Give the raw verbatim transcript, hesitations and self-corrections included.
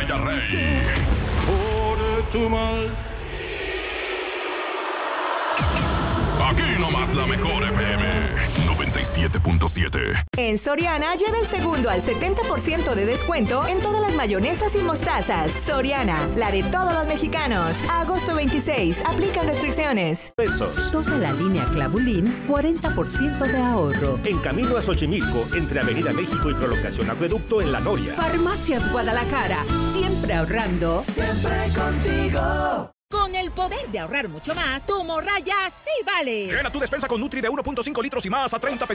Villarrey. Por tu mal. Aquí nomás la mejor F M noventa y siete punto siete. En Soriana lleva el segundo al setenta por ciento de descuento en todas las mayonesas y mostazas. Soriana, la de todos los mexicanos. A agosto veintiséis, aplican restricciones. Pesos. Toda la línea Clavulín, cuarenta por ciento de ahorro. En camino a Xochimilco, entre Avenida México y Prolongación Acueducto en La Noria. Farmacias Guadalajara, siempre ahorrando. Siempre contigo. Con el poder de ahorrar mucho más, tu morraya sí vale. Llena tu despensa con Nutri de uno punto cinco litros y más a treinta pesos.